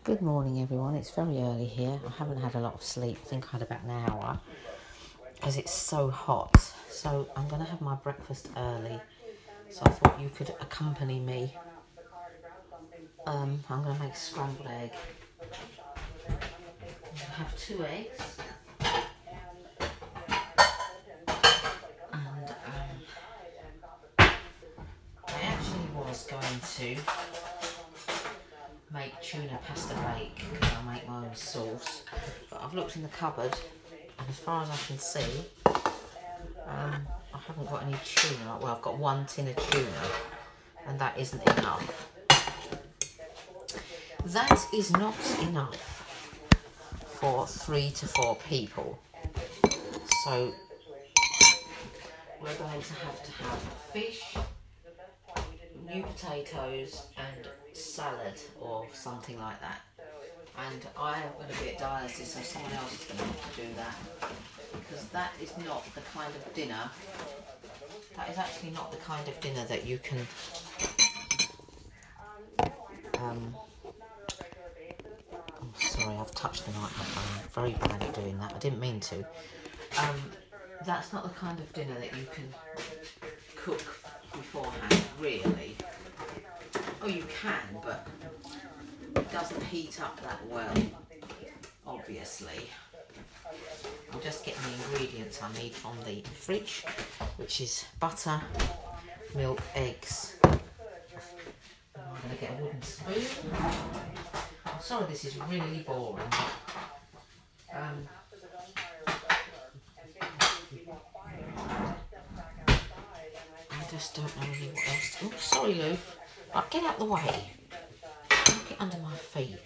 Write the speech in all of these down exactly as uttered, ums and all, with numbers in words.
Good morning everyone, it's very early here. I haven't had a lot of sleep, I think I had about an hour because it's so hot. So I'm going to have my breakfast early. So I thought you could accompany me. Um, I'm going to make scrambled egg. I'm going to have two eggs. And um, I actually was going to make tuna pasta bake because I make my own sauce. But I've looked in the cupboard and as far as I can see, um, I haven't got any tuna. Well, I've got one tin of tuna and that isn't enough. That is not enough for three to four people. So we're going to have to have fish, new potatoes and salad or something like that. And I am going to be at dialysis, so someone else is going to have to do that. Because that is not the kind of dinner, that is actually not the kind of dinner that you can, um, oh, sorry, I've touched the microphone, I'm very bad at doing that, I didn't mean to. Um, that's not the kind of dinner that you can cook beforehand, really. Oh, you can, but it doesn't heat up that well, obviously. I'm just getting the ingredients I need from the fridge, which is butter, milk, eggs. I'm going to get a wooden spoon. I'm sorry this is really boring. Um, I just don't know really what else to... Oh, sorry Lou. Right, get out the way. Get under my feet.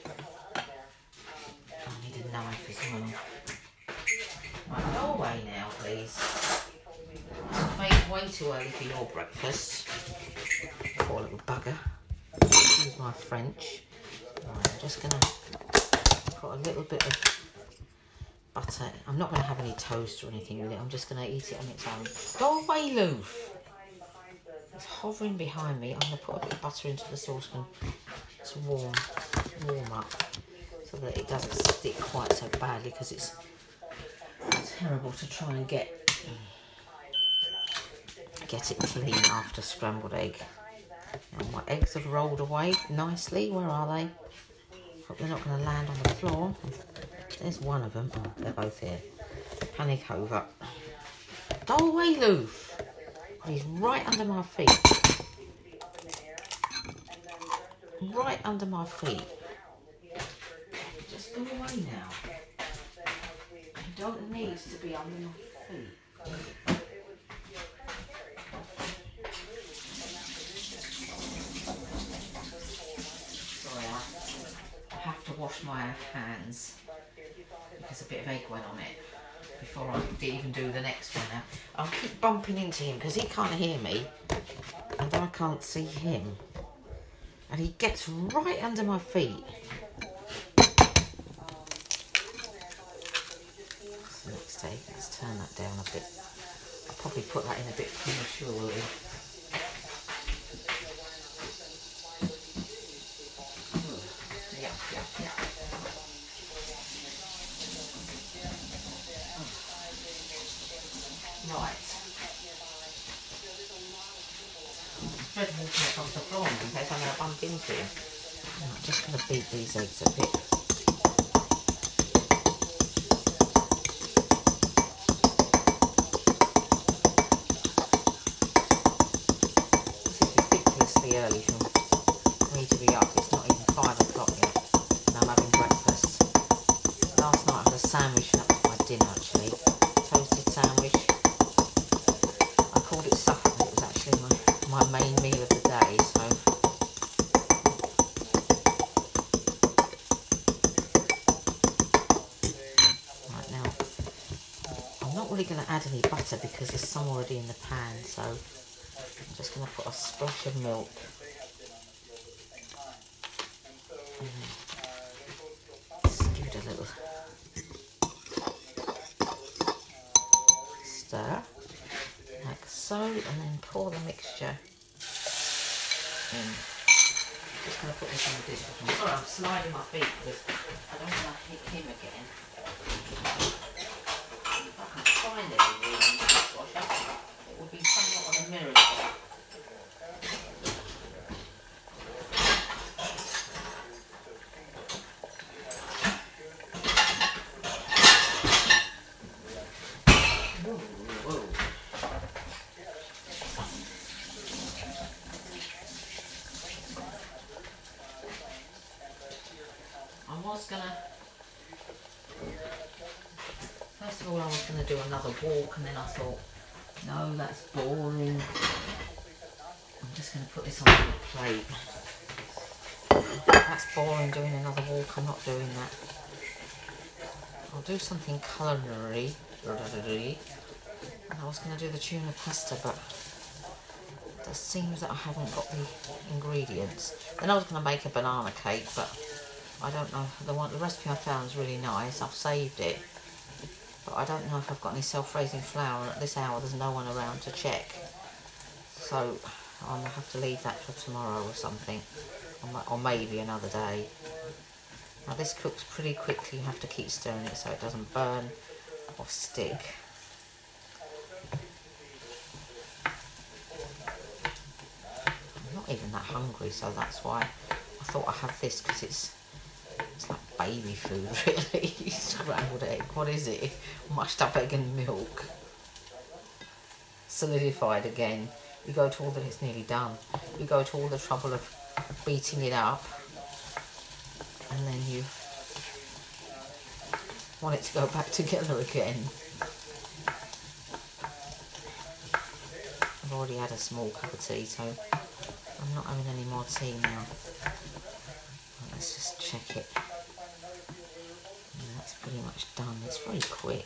I need a knife as well. Right, go away now, please. It's way too early for your breakfast. Poor little bugger. Excuse my French. Right, I'm just going to put a little bit of butter. I'm not going to have any toast or anything with it. I'm just going to eat it on its own. Go away, Loof. It's hovering behind me. I'm going to put a bit of butter into the saucepan to warm, warm up so that it doesn't stick quite so badly because it's terrible to try and get get it clean after scrambled egg. And my eggs have rolled away nicely. Where are they? Hope they're not going to land on the floor. There's one of them. Oh, they're both here. Panic over. Go away, Loof. He's right under my feet. Right under my feet. Just go away now. You don't need to be under my feet. Sorry, I have to wash my hands because a bit of egg went on it before I could even do the next one. Now I'll keep bumping into him because he can't hear me and I can't see him. And he gets right under my feet. So next day, let's turn that down a bit. I'll probably put that in a bit prematurely. Yeah, yeah, yeah. Right. I'm walking across the floor in case I'm going to bump into him. I'm just going to beat these eggs a bit. Early for me to be up. It's not even five o'clock yet and I'm having breakfast. Last night I had a sandwich and that was my dinner actually. Toasted sandwich. I called it supper but it was actually my, my main meal of the day, so right now I'm not really going to add any butter because there's some already in the pan, so I'm just going to put a splash of milk. Just give it a little stir, like so, and then pour the mixture in. Just going to put this in the dishwasher. I'm sorry, I'm sliding my feet because I don't want to hit him again. If I can find anything in the dishwasher, it would be somewhat of a miracle. I was gonna, first of all I was gonna do another walk, and then I thought, no, that's boring. I'm just gonna put this on the plate. That's boring, doing another walk. I'm not doing that. I'll do something culinary. And I was gonna do the tuna pasta, but it seems that I haven't got the ingredients. Then I was gonna make a banana cake, but I don't know, the one, the recipe I found is really nice. I've saved it, but I don't know if I've got any self-raising flour, and at this hour there's no one around to check. So I'll have to leave that for tomorrow or something, or maybe another day. Now this cooks pretty quickly, you have to keep stirring it so it doesn't burn or stick. I'm not even that hungry, so that's why I thought I'd have this, because it's It's like baby food, really. Scrambled egg. What is it? Mashed up egg and milk. Solidified again. You go to all that, it's nearly done. You go to all the trouble of beating it up, and then you want it to go back together again. I've already had a small cup of tea, so I'm not having any more tea now. Let's just check it. Yeah, that's pretty much done. It's very quick.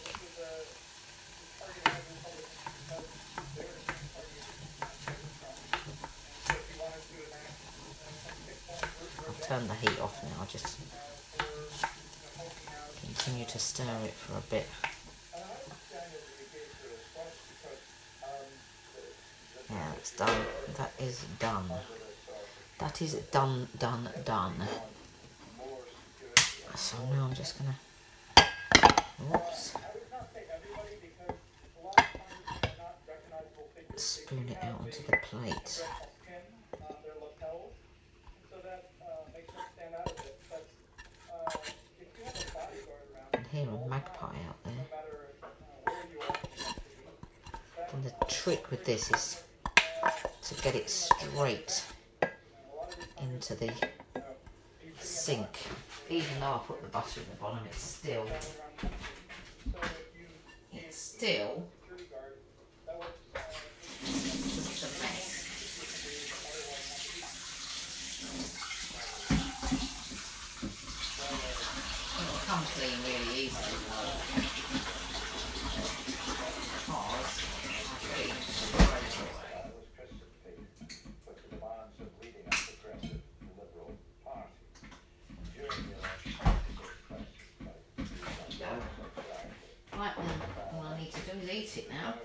I'll turn the heat off now. I'll just continue to stir it for a bit. Yeah, that's done. That is done. That is done, done, done. So now I'm just gonna, whoops, spoon it out onto the plate. And hear a magpie out there. And the trick with this is to get it straight into the sink. Even though I put the butter in the bottom, it's still, it's still just a mess. It'll come clean really easily though, because I've got it straight away. Right then, all I need to do is eat it now.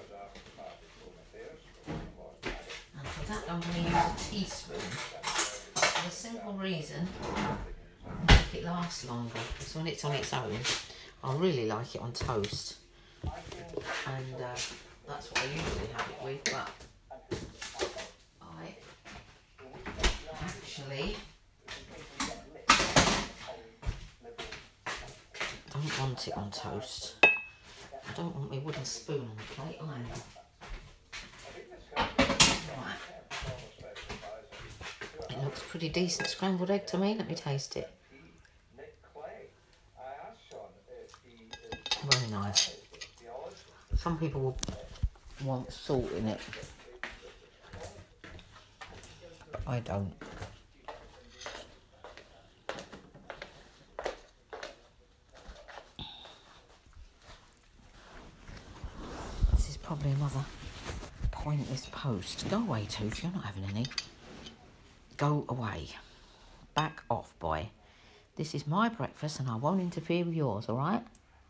And for that I'm going to use a teaspoon. For the simple reason, to make it last longer. Because when it's on its own, I really like it on toast. And uh, that's what I usually have it with, but I actually don't want it on toast. I don't want my wooden spoon on the plate either. Right. It looks pretty decent scrambled egg to me. Let me taste it. Very nice. Some people will want salt in it. I don't. Probably another pointless post. Go away, Tooth, you're not having any. Go away. Back off, boy. This is my breakfast and I won't interfere with yours, alright?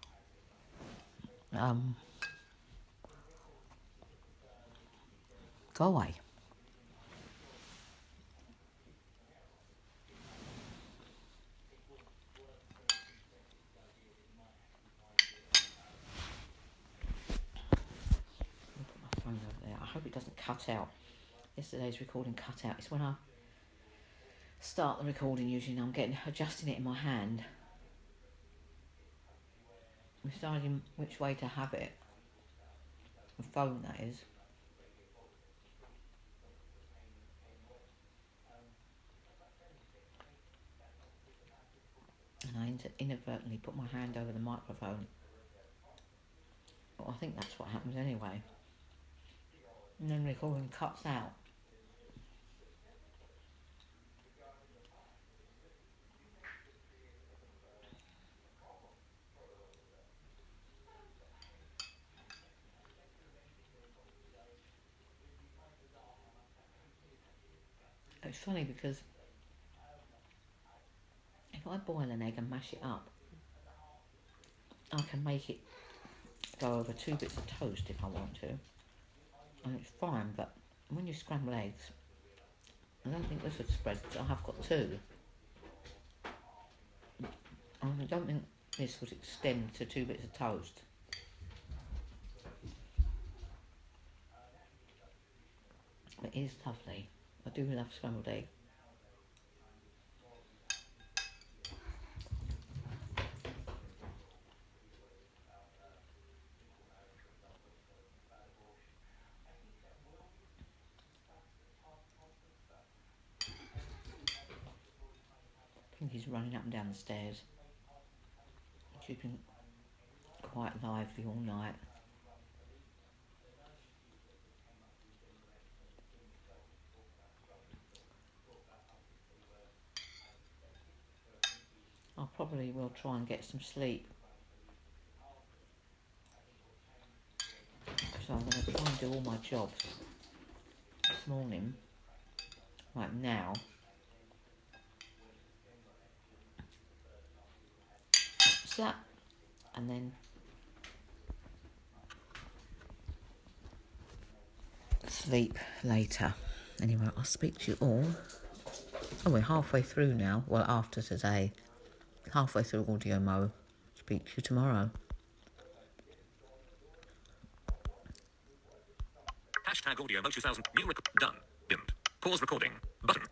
Um, go away. cut out. Yesterday's recording cut out. It's when I start the recording usually, and I'm getting adjusting it in my hand. I'm deciding which way to have it. The phone, that is. And I inadvertently put my hand over the microphone. Well, I think that's what happens anyway. And then the recording cuts out. It's funny because if I boil an egg and mash it up, I can make it go over two bits of toast if I want to, and it's fine. But when you scramble eggs, I don't think this would spread. I have got two. I don't think this would extend to two bits of toast. It is lovely. I do love scrambled egg. Pinky's running up and down the stairs. She's been quite lively all night. I probably will try and get some sleep. So I'm going to try and do all my jobs this morning, like now. So that, and then sleep later. Anyway, I'll speak to you all. Oh, we're halfway through now. Well, after today. Halfway through Audio Mo. Speak to you tomorrow. Hashtag Audio Mo two thousand. New rec- done. Dimmed. Pause recording. Button.